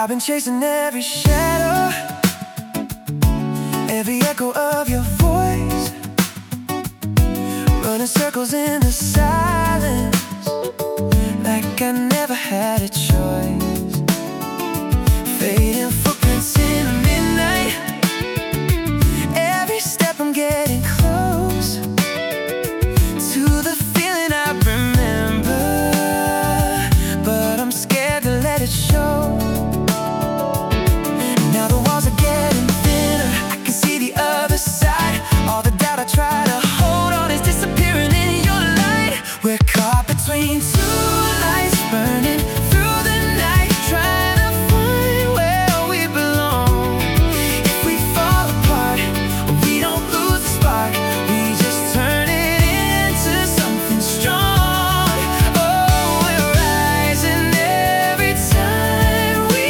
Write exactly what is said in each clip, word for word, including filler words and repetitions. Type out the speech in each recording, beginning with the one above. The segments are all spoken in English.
I've been chasing every shadow, every echo of your voice, running circles in the silence, like I never had a choice. Fading footprints in the midnight, every step I'm getting close to the feeling I remember, but I'm scared to let it show. Now the walls are getting thinner, I can see the other side. All the doubt I try to hold on is disappearing in your light. We're caught between two lights burning through the night, trying to find where we belong. If we fall apart, we don't lose the spark, we just turn it into something strong. Oh, we're rising every time we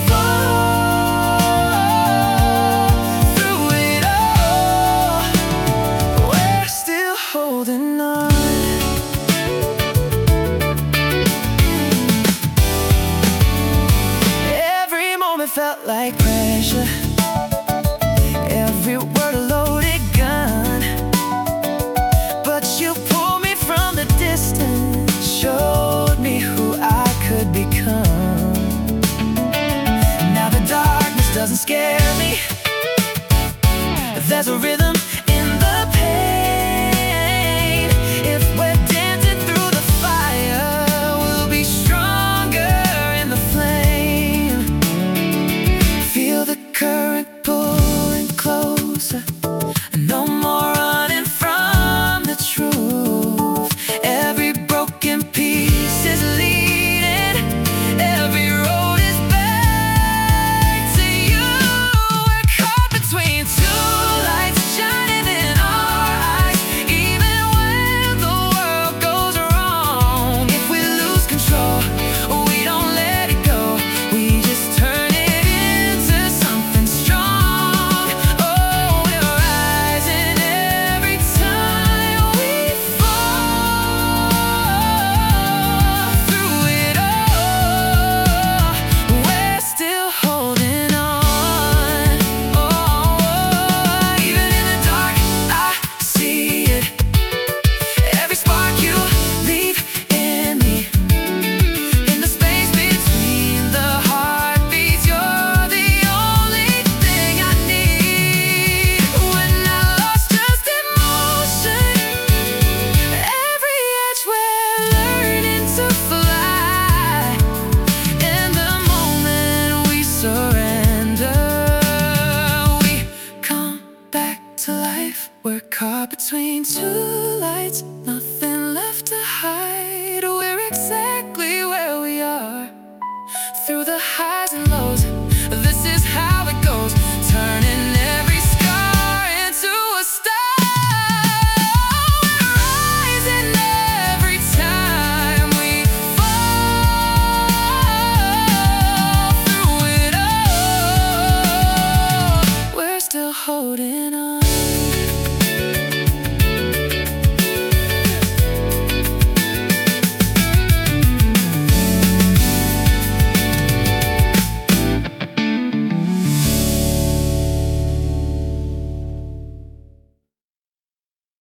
fall. Through it all, we're still holding on. Every moment felt like pressure, every word a loaded gun, but you pulled me from the distance, showed me who I could become. Now the darkness doesn't scare me, there's a rhythm